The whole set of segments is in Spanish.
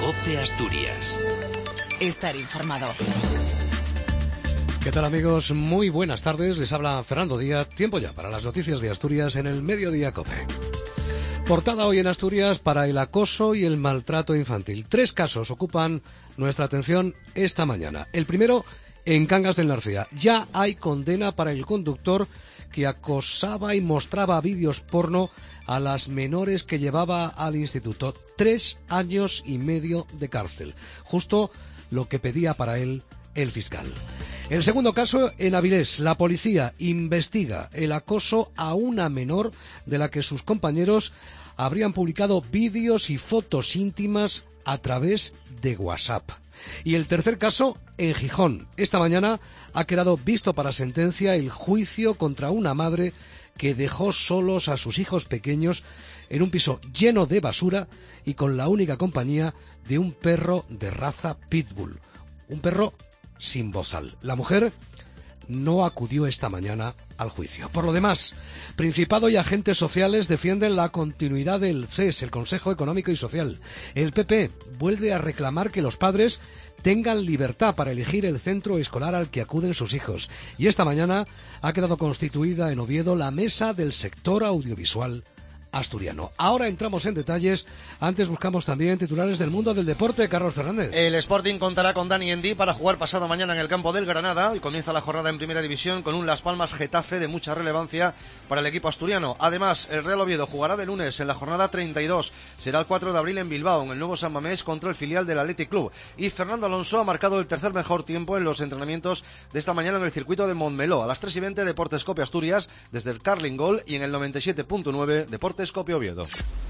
COPE Asturias. Estar informado. ¿Qué tal, amigos? Muy buenas tardes. Les habla Fernando Díaz. Tiempo ya para las noticias de Asturias en el Mediodía COPE. Portada hoy en Asturias para el acoso y el maltrato infantil. 3 casos ocupan nuestra atención esta mañana. El primero en Cangas del Narcea. Ya hay condena para el conductor que acosaba y mostraba vídeos porno a las menores que llevaba al instituto. 3 años y medio de cárcel. Justo lo que pedía para él el fiscal. El segundo caso en Avilés. La policía investiga el acoso a una menor de la que sus compañeros habrían publicado vídeos y fotos íntimas a través de WhatsApp. Y el tercer caso en Gijón. Esta mañana ha quedado visto para sentencia el juicio contra una madre que dejó solos a sus hijos pequeños en un piso lleno de basura y con la única compañía de un perro de raza pitbull. Un perro sin bozal. La mujer no acudió esta mañana al juicio. Por lo demás, Principado y agentes sociales defienden la continuidad del CES, el Consejo Económico y Social. El PP vuelve a reclamar que los padres tengan libertad para elegir el centro escolar al que acuden sus hijos. Y esta mañana ha quedado constituida en Oviedo la mesa del sector audiovisual asturiano. Ahora entramos en detalles. Antes buscamos también titulares del mundo del deporte. Carlos Fernández. El Sporting contará con Dani Endí para jugar pasado mañana en el campo del Granada y comienza la jornada en Primera División con un Las Palmas Getafe de mucha relevancia para el equipo asturiano. Además, el Real Oviedo jugará de lunes en la jornada 32. Será el 4 de abril en Bilbao, en el nuevo San Mamés, contra el filial del Athletic Club. Y Fernando Alonso ha marcado el tercer mejor tiempo en los entrenamientos de esta mañana en el circuito de Montmeló. A las 3:20 Deportes COPE Asturias desde el Carling Gol y en el 97.9 Deportes COPE Oviedo.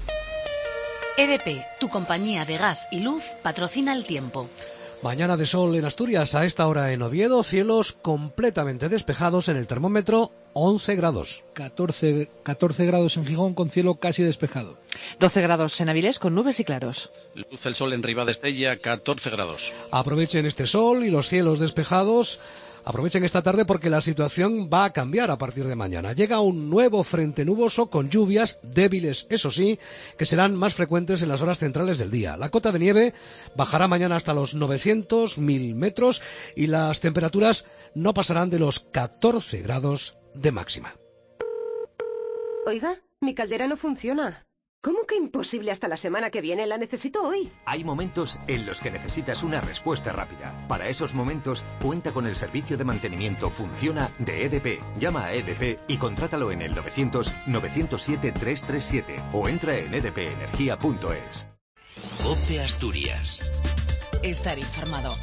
EDP, tu compañía de gas y luz, patrocina el tiempo. Mañana de sol en Asturias, a esta hora en Oviedo, cielos completamente despejados, en el termómetro 11 grados. 14 grados en Gijón con cielo casi despejado. 12 grados en Avilés con nubes y claros. Luce el sol en Ribadestella, 14 grados. Aprovechen este sol y los cielos despejados. Aprovechen esta tarde porque la situación va a cambiar a partir de mañana. Llega un nuevo frente nuboso con lluvias débiles, eso sí, que serán más frecuentes en las horas centrales del día. La cota de nieve bajará mañana hasta los 900-1000 metros y las temperaturas no pasarán de los 14 grados de máxima. Oiga, mi caldera no funciona. ¿Cómo que imposible hasta la semana que viene? La necesito hoy. Hay momentos en los que necesitas una respuesta rápida. Para esos momentos, cuenta con el servicio de mantenimiento Funciona de EDP. Llama a EDP y contrátalo en el 900-907-337 o entra en edpenergia.es. COPE Asturias. Estar informado.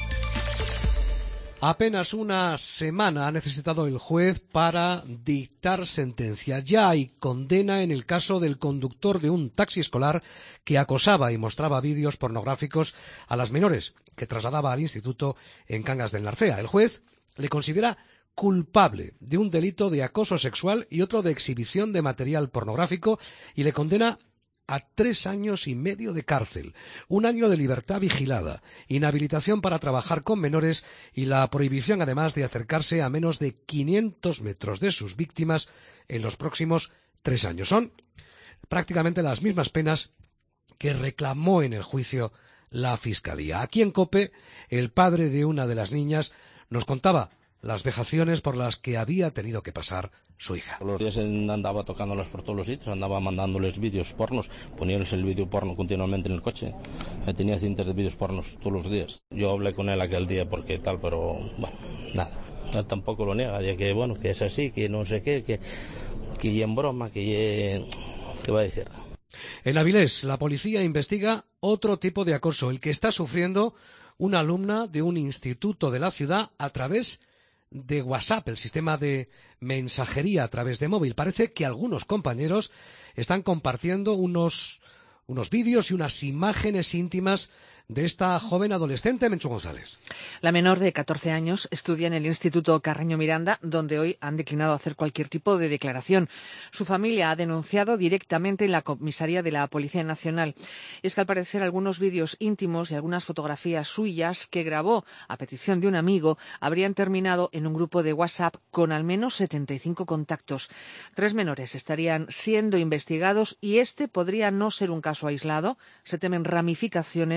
Apenas una semana ha necesitado el juez para dictar sentencia. Ya hay condena en el caso del conductor de un taxi escolar que acosaba y mostraba vídeos pornográficos a las menores que trasladaba al instituto en Cangas del Narcea. El juez le considera culpable de un delito de acoso sexual y otro de exhibición de material pornográfico y le condena a 3 años y medio de cárcel, 1 año de libertad vigilada, inhabilitación para trabajar con menores y la prohibición además de acercarse a menos de 500 metros de sus víctimas en los próximos 3 años. Son prácticamente las mismas penas que reclamó en el juicio la Fiscalía. Aquí en COPE, el padre de una de las niñas nos contaba las vejaciones por las que había tenido que pasar su hija. Los días andaba tocándolas por todos los sitios, andaba mandándoles vídeos pornos, poníanles el vídeo porno continuamente en el coche. Tenía cintas de vídeos pornos todos los días. Yo hablé con él aquel día porque tal, pero bueno, nada. Él tampoco lo niega, ya que bueno, que es así, que no sé qué, que en broma, ¿qué va a decir? En Avilés, la policía investiga otro tipo de acoso, el que está sufriendo una alumna de un instituto de la ciudad a través de WhatsApp, el sistema de mensajería a través de móvil. Parece que algunos compañeros están compartiendo unos vídeos y unas imágenes íntimas de esta joven adolescente, Menchu González. La menor de 14 años estudia en el Instituto Carreño Miranda, donde hoy han declinado hacer cualquier tipo de declaración. Su familia ha denunciado directamente en la comisaría de la Policía Nacional. Es que al parecer algunos vídeos íntimos y algunas fotografías suyas que grabó a petición de un amigo habrían terminado en un grupo de WhatsApp con al menos 75 contactos. 3 menores estarían siendo investigados y este podría no ser un caso aislado. Se temen ramificaciones en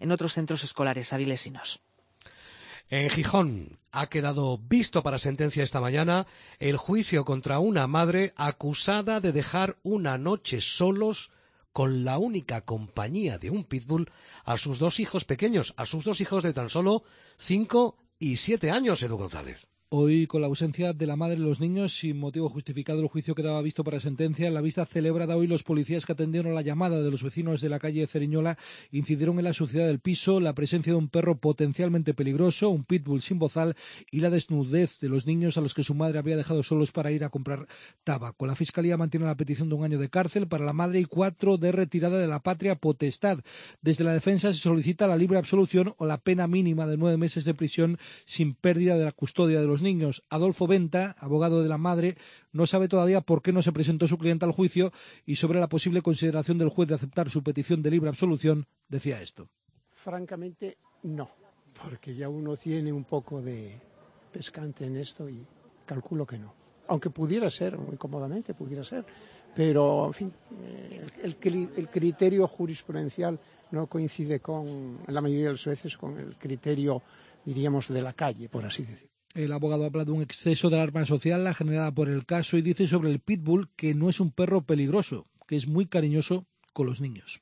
en otros centros escolares avilesinos. En Gijón ha quedado visto para sentencia esta mañana el juicio contra una madre acusada de dejar una noche solos con la única compañía de un pitbull a sus 2 hijos pequeños, a sus 2 hijos de tan solo 5 y 7 años, Edu González. Hoy, con la ausencia de la madre de los niños, sin motivo justificado, el juicio quedaba visto para sentencia. En la vista celebrada hoy, los policías que atendieron la llamada de los vecinos de la calle Ceriñola incidieron en la suciedad del piso, la presencia de un perro potencialmente peligroso, un pitbull sin bozal y la desnudez de los niños a los que su madre había dejado solos para ir a comprar tabaco. La Fiscalía mantiene la petición de 1 año de cárcel para la madre y 4 de retirada de la patria potestad. Desde la defensa se solicita la libre absolución o la pena mínima de 9 meses de prisión sin pérdida de la custodia de los niños. Adolfo Venta, abogado de la madre, no sabe todavía por qué no se presentó su cliente al juicio y sobre la posible consideración del juez de aceptar su petición de libre absolución decía esto. Francamente, no, porque ya uno tiene un poco de pescante en esto y calculo que no. Aunque pudiera ser, muy cómodamente pudiera ser, pero en fin, el criterio jurisprudencial no coincide en la mayoría de las veces con el criterio, diríamos, de la calle, por así decirlo. El abogado habla de un exceso de alarma social la generada por el caso y dice sobre el pitbull que no es un perro peligroso, que es muy cariñoso con los niños.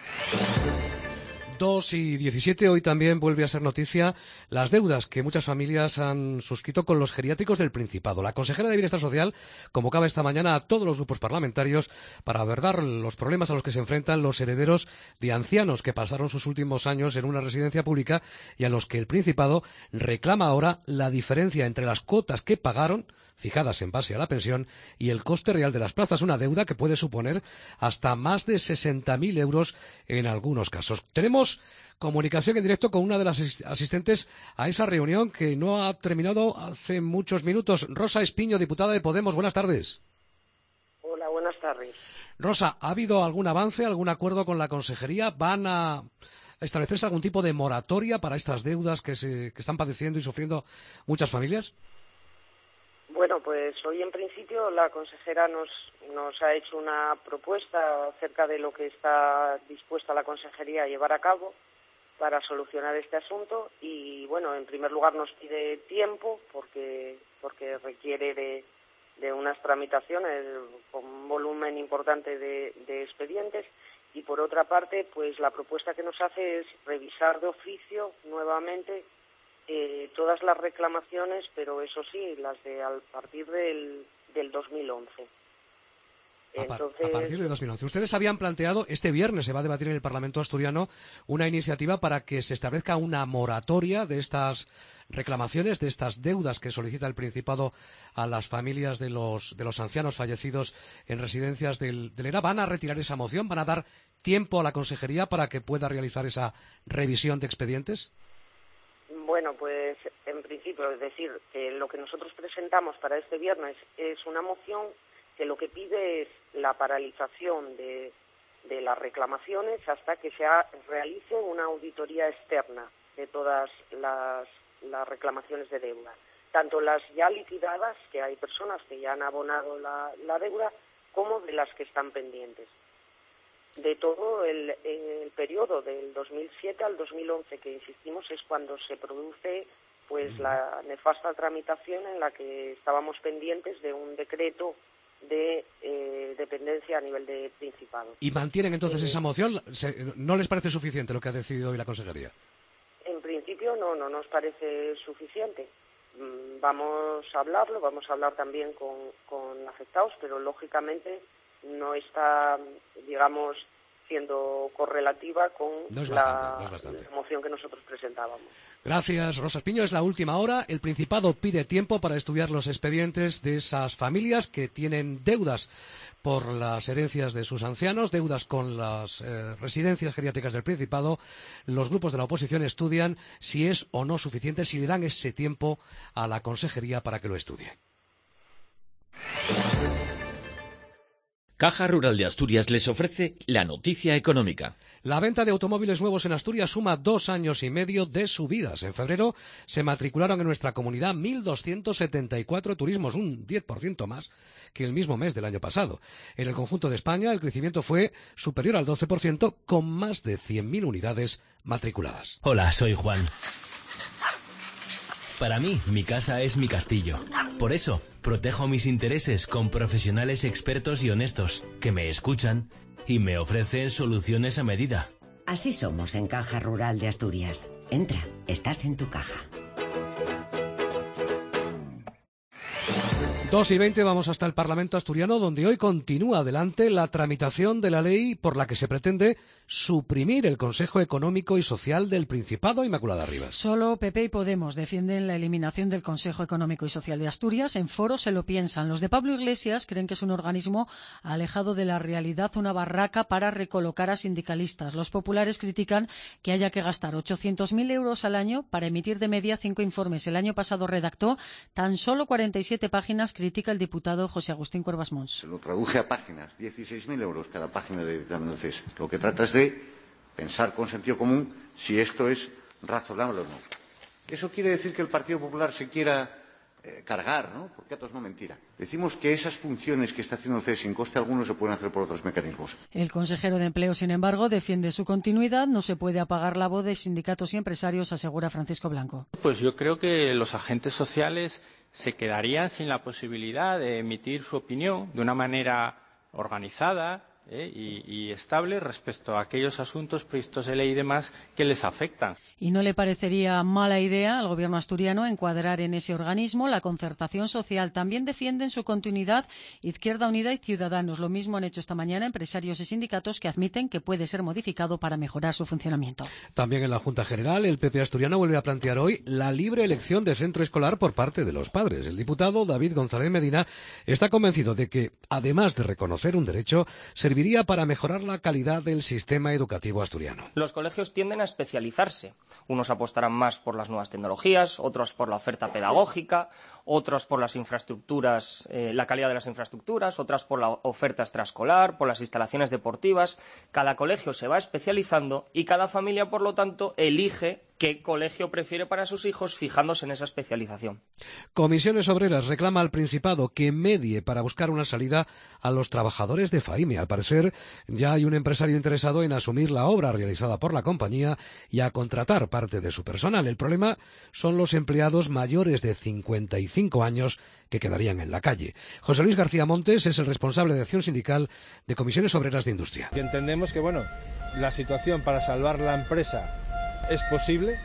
2:17, hoy también vuelve a ser noticia las deudas que muchas familias han suscrito con los geriátricos del Principado. La consejera de Bienestar Social convocaba esta mañana a todos los grupos parlamentarios para abordar los problemas a los que se enfrentan los herederos de ancianos que pasaron sus últimos años en una residencia pública y a los que el Principado reclama ahora la diferencia entre las cuotas que pagaron, fijadas en base a la pensión, y el coste real de las plazas, una deuda que puede suponer hasta más de 60.000 euros en algunos casos. Tenemos comunicación en directo con una de las asistentes a esa reunión que no ha terminado hace muchos minutos. Rosa Espiño, diputada de Podemos, buenas tardes. Hola, buenas tardes. Rosa, ¿ha habido algún avance, algún acuerdo con la consejería? ¿Van a establecerse algún tipo de moratoria para estas deudas que están padeciendo y sufriendo muchas familias? Bueno, pues hoy en principio la consejera nos ha hecho una propuesta acerca de lo que está dispuesta la consejería a llevar a cabo para solucionar este asunto y, bueno, en primer lugar nos pide tiempo porque requiere de unas tramitaciones con un volumen importante de expedientes y, por otra parte, pues la propuesta que nos hace es revisar de oficio nuevamente todas las reclamaciones, pero eso sí, las de a partir del 2011. Entonces, a partir de 2011. Ustedes habían planteado, este viernes se va a debatir en el Parlamento asturiano una iniciativa para que se establezca una moratoria de estas reclamaciones, de estas deudas que solicita el Principado a las familias de los ancianos fallecidos en residencias del ERA. ¿Van a retirar esa moción? ¿Van a dar tiempo a la consejería para que pueda realizar esa revisión de expedientes? Bueno, pues en principio, es decir, que lo que nosotros presentamos para este viernes es una moción que lo que pide es la paralización de las reclamaciones hasta que se realice una auditoría externa de todas las reclamaciones de deuda, tanto las ya liquidadas, que hay personas que ya han abonado la deuda, como de las que están pendientes. De todo el periodo del 2007 al 2011, que insistimos es cuando se produce pues la nefasta tramitación en la que estábamos pendientes de un decreto de dependencia a nivel de Principado. ¿Y mantienen entonces esa moción? ¿No les parece suficiente lo que ha decidido hoy la consejería? En principio no nos parece suficiente. Vamos a hablarlo, vamos a hablar también con afectados, pero lógicamente no está, digamos, siendo correlativa con la moción que nosotros presentábamos. Gracias, Rosa Espiño. Es la última hora. El Principado pide tiempo para estudiar los expedientes de esas familias que tienen deudas por las herencias de sus ancianos, deudas con las residencias geriátricas del Principado. Los grupos de la oposición estudian si es o no suficiente, si le dan ese tiempo a la consejería para que lo estudie. Caja Rural de Asturias les ofrece la noticia económica. La venta de automóviles nuevos en Asturias suma 2 años y medio de subidas. En febrero se matricularon en nuestra comunidad 1.274 turismos, un 10% más que el mismo mes del año pasado. En el conjunto de España el crecimiento fue superior al 12%, con más de 100.000 unidades matriculadas. Hola, soy Juan. Para mí, mi casa es mi castillo. Por eso, protejo mis intereses con profesionales expertos y honestos que me escuchan y me ofrecen soluciones a medida. Así somos en Caja Rural de Asturias. Entra, estás en tu caja. 2:20, vamos hasta el Parlamento asturiano, donde hoy continúa adelante la tramitación de la ley por la que se pretende suprimir el Consejo Económico y Social del Principado. Inmaculada Rivas. Solo PP y Podemos defienden la eliminación del Consejo Económico y Social de Asturias. En Foro se lo piensan. Los de Pablo Iglesias creen que es un organismo alejado de la realidad, una barraca para recolocar a sindicalistas. Los populares critican que haya que gastar 800.000 euros al año para emitir de media 5 informes. El año pasado redactó tan solo 47 páginas, critica el diputado José Agustín Cuervas Mons. Se lo traduje a páginas, 16.000 euros cada página de dictamen del CES. Lo que trata es de pensar con sentido común si esto es razonable o no. Eso quiere decir que el Partido Popular se quiera cargar, ¿no? Porque esto es no mentira. Decimos que esas funciones que está haciendo el CES sin coste alguno se pueden hacer por otros mecanismos. El consejero de Empleo, sin embargo, defiende su continuidad. No se puede apagar la voz de sindicatos y empresarios, asegura Francisco Blanco. Pues yo creo que los agentes sociales se quedarían sin la posibilidad de emitir su opinión de una manera organizada y estable respecto a aquellos asuntos previstos de ley y demás que les afectan. Y no le parecería mala idea al gobierno asturiano encuadrar en ese organismo la concertación social. También defienden su continuidad Izquierda Unida y Ciudadanos. Lo mismo han hecho esta mañana empresarios y sindicatos que admiten que puede ser modificado para mejorar su funcionamiento. También en la Junta General, el PP asturiano vuelve a plantear hoy la libre elección de centro escolar por parte de los padres. El diputado David González Medina está convencido de que, además de reconocer un derecho, serviría para mejorar la calidad del sistema educativo asturiano. Los colegios tienden a especializarse. Unos apostarán más por las nuevas tecnologías, otros por la oferta pedagógica, otros por las infraestructuras, la calidad de las infraestructuras, otras por la oferta extraescolar, por las instalaciones deportivas. Cada colegio se va especializando y cada familia, por lo tanto, elige qué colegio prefiere para sus hijos fijándose en esa especialización. Comisiones Obreras reclama al Principado que medie para buscar una salida a los trabajadores de FAIME. Al parecer, ya hay un empresario interesado en asumir la obra realizada por la compañía y a contratar parte de su personal. El problema son los empleados mayores de 55 años que quedarían en la calle. José Luis García Montes es el responsable de acción sindical de Comisiones Obreras de Industria. Entendemos que, la situación para salvar la empresa es posible,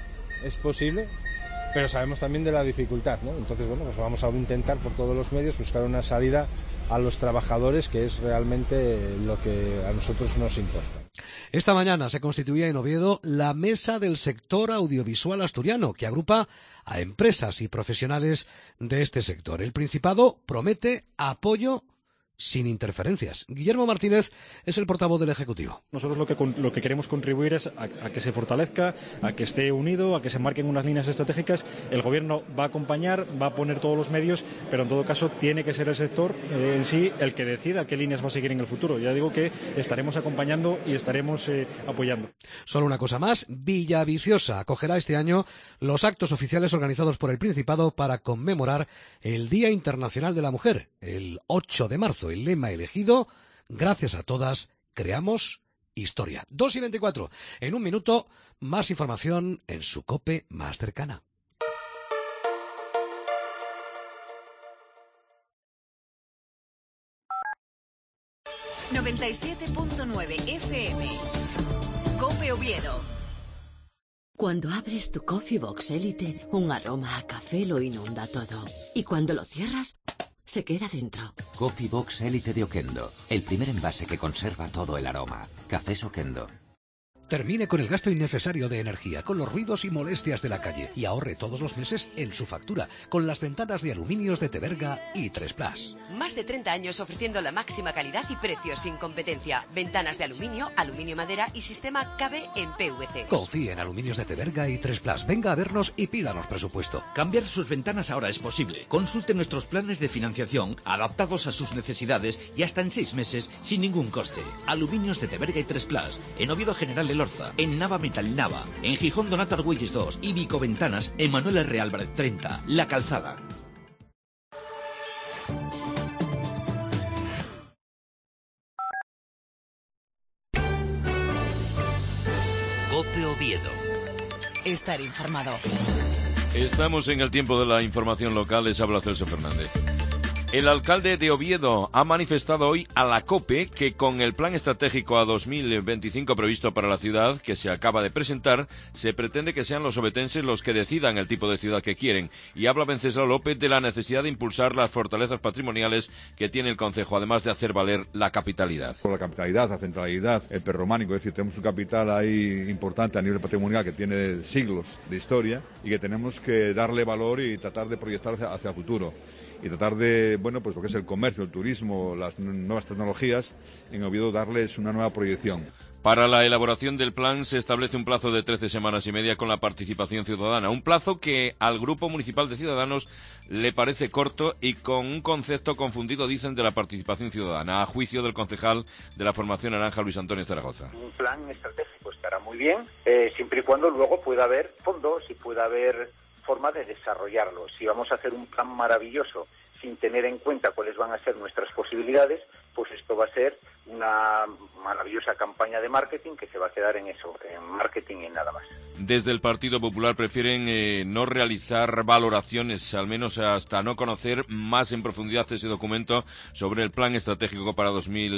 pero sabemos también de la dificultad, ¿no? Entonces, pues vamos a intentar por todos los medios buscar una salida a los trabajadores, que es realmente lo que a nosotros nos importa. Esta mañana se constituía en Oviedo la Mesa del Sector Audiovisual Asturiano, que agrupa a empresas y profesionales de este sector. El Principado promete apoyo sin interferencias. Guillermo Martínez es el portavoz del Ejecutivo. Nosotros lo que queremos contribuir es a que se fortalezca, a que esté unido, a que se marquen unas líneas estratégicas. El Gobierno va a acompañar, va a poner todos los medios, pero en todo caso tiene que ser el sector en sí el que decida qué líneas va a seguir en el futuro. Ya digo que estaremos acompañando y estaremos apoyando. Solo una cosa más, Villaviciosa acogerá este año los actos oficiales organizados por el Principado para conmemorar el Día Internacional de la Mujer, el 8 de marzo. El lema elegido: gracias a todas, creamos historia. 2:24. En un minuto, más información en su COPE más cercana. ...97.9 FM... COPE Oviedo. Cuando abres tu Coffee Box Elite, un aroma a café lo inunda todo. Y cuando lo cierras, se queda dentro. Coffee Box Elite de Oquendo, el primer envase que conserva todo el aroma. Cafés Oquendo. Termine con el gasto innecesario de energía, con los ruidos y molestias de la calle y ahorre todos los meses en su factura con las ventanas de aluminios de Teberga y 3Plus. Más de 30 años ofreciendo la máxima calidad y precios sin competencia. Ventanas de aluminio, aluminio madera y sistema KB en PVC. Confíe en Aluminios de Teberga y 3Plus. Venga a vernos y pídanos presupuesto. Cambiar sus ventanas ahora es posible. Consulte nuestros planes de financiación adaptados a sus necesidades y hasta en 6 meses sin ningún coste. Aluminios de Teberga y 3Plus. En Oviedo General Elorza, en Nava Metal Nava, en Gijón Donato Argüelles 2 y Vico Ventanas en Manuel R. Álvarez 30, La Calzada. COPE Oviedo. Estar informado. Estamos en el tiempo de la información local. Les habla Celso Fernández. El alcalde de Oviedo ha manifestado hoy a la COPE que con el plan estratégico a 2025 previsto para la ciudad, que se acaba de presentar, se pretende que sean los ovetenses los que decidan el tipo de ciudad que quieren. Y habla Venceslao López de la necesidad de impulsar las fortalezas patrimoniales que tiene el concejo, además de hacer valer la capitalidad. Por la capitalidad, la centralidad, el prerrománico, es decir, tenemos un capital ahí importante a nivel patrimonial que tiene siglos de historia y que tenemos que darle valor y tratar de proyectar hacia el futuro. Y tratar de, bueno, pues lo que es el comercio, el turismo, las nuevas tecnologías, en Oviedo darles una nueva proyección. Para la elaboración del plan se establece un plazo de 13 semanas y media con la participación ciudadana. Un plazo que al Grupo Municipal de Ciudadanos le parece corto y con un concepto confundido, dicen, de la participación ciudadana, a juicio del concejal de la Formación Naranja, Luis Antonio Zaragoza. Un plan estratégico estará muy bien, siempre y cuando luego pueda haber fondos y pueda haber forma de desarrollarlo. Si vamos a hacer un plan maravilloso sin tener en cuenta cuáles van a ser nuestras posibilidades, pues esto va a ser una maravillosa campaña de marketing que se va a quedar en eso, en marketing y en nada más. Desde el Partido Popular prefieren no realizar valoraciones, al menos hasta no conocer más en profundidad ese documento sobre el plan estratégico para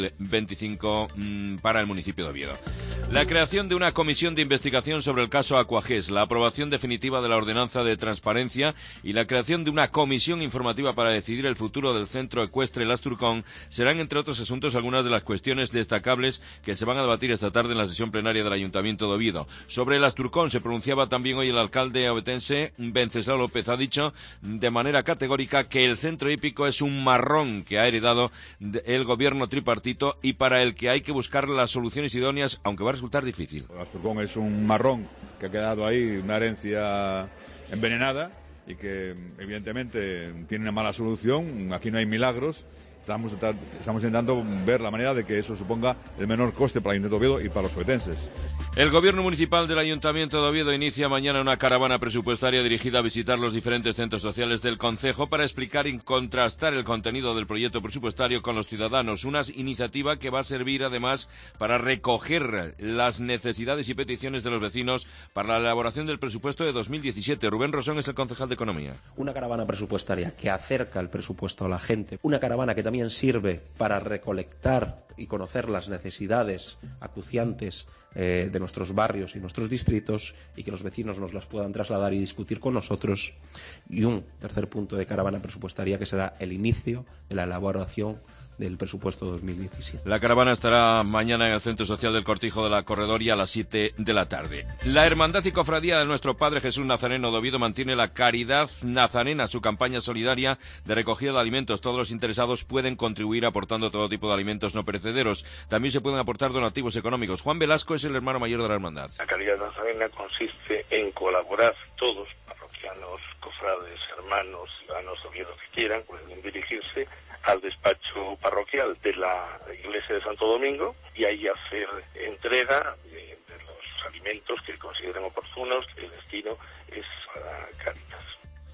2025 para el municipio de Oviedo. La creación de una comisión de investigación sobre el caso Aquagés, la aprobación definitiva de la ordenanza de transparencia y la creación de una comisión informativa para decidir el futuro del centro ecuestre El Asturcón serán, entre otros asuntos, algunas de las cuestiones destacables que se van a debatir esta tarde en la sesión plenaria del Ayuntamiento de Oviedo. Sobre el Asturcón se pronunciaba también hoy el alcalde ovetense, Venceslao López. Ha dicho de manera categórica que el centro hípico es un marrón que ha heredado el gobierno tripartito y para el que hay que buscar las soluciones idóneas, aunque va a resultar difícil. El Asturcón es un marrón que ha quedado ahí, una herencia envenenada y que evidentemente tiene una mala solución. Aquí no hay milagros. Estamos intentando ver la manera de que eso suponga el menor coste para el Ayuntamiento de Oviedo y para los ovetenses. El Gobierno Municipal del Ayuntamiento de Oviedo inicia mañana una caravana presupuestaria dirigida a visitar los diferentes centros sociales del concejo para explicar y contrastar el contenido del proyecto presupuestario con los ciudadanos. Una iniciativa que va a servir además para recoger las necesidades y peticiones de los vecinos para la elaboración del presupuesto de 2017. Rubén Rosón es el concejal de Economía. Una caravana presupuestaria que acerca el presupuesto a la gente. Una caravana que también sirve para recolectar y conocer las necesidades acuciantes de nuestros barrios y nuestros distritos y que los vecinos nos las puedan trasladar y discutir con nosotros. Y un tercer punto de caravana presupuestaria que será el inicio de la elaboración del presupuesto 2017. La caravana estará mañana en el Centro Social del Cortijo de la Corredoria a las 7 de la tarde. La Hermandad y Cofradía de Nuestro Padre Jesús Nazareno de Oviedo mantiene la Caridad Nazarena, su campaña solidaria de recogida de alimentos. Todos los interesados pueden contribuir aportando todo tipo de alimentos no perecederos. También se pueden aportar donativos económicos. Juan Velasco es el hermano mayor de la Hermandad. La Caridad Nazarena consiste en colaborar todos, parroquianos, cofrades, hermanos, ciudadanos de Oviedo que quieran, pueden dirigirse al despacho parroquial de la Iglesia de Santo Domingo y ahí hacer entrega de los alimentos que consideren oportunos. El destino es para Cáritas.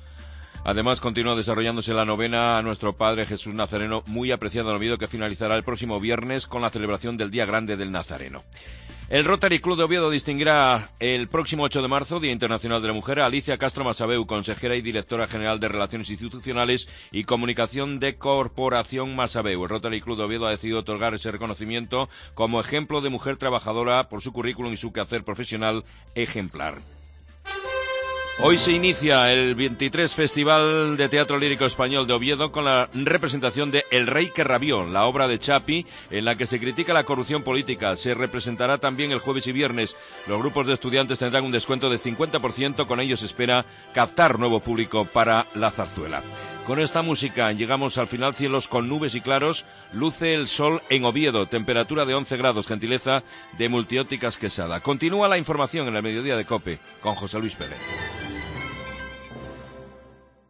Además, continúa desarrollándose la novena a Nuestro Padre Jesús Nazareno, muy apreciado en Oviedo, que finalizará el próximo viernes con la celebración del Día Grande del Nazareno. El Rotary Club de Oviedo distinguirá el próximo 8 de marzo, Día Internacional de la Mujer, a Alicia Castro Masabeu, consejera y directora general de Relaciones Institucionales y Comunicación de Corporación Masabeu. El Rotary Club de Oviedo ha decidido otorgar ese reconocimiento como ejemplo de mujer trabajadora por su currículum y su quehacer profesional ejemplar. Hoy se inicia el 23 Festival de Teatro Lírico Español de Oviedo con la representación de El Rey que rabió, la obra de Chapi, en la que se critica la corrupción política. Se representará también el jueves y viernes. Los grupos de estudiantes tendrán un descuento de 50%. Con ello se espera captar nuevo público para la zarzuela. Con esta música llegamos al final. Cielos con nubes y claros, luce el sol en Oviedo, temperatura de 11 grados, gentileza de Multiópticas Quesada. Continúa la información en el mediodía de COPE con José Luis Pérez.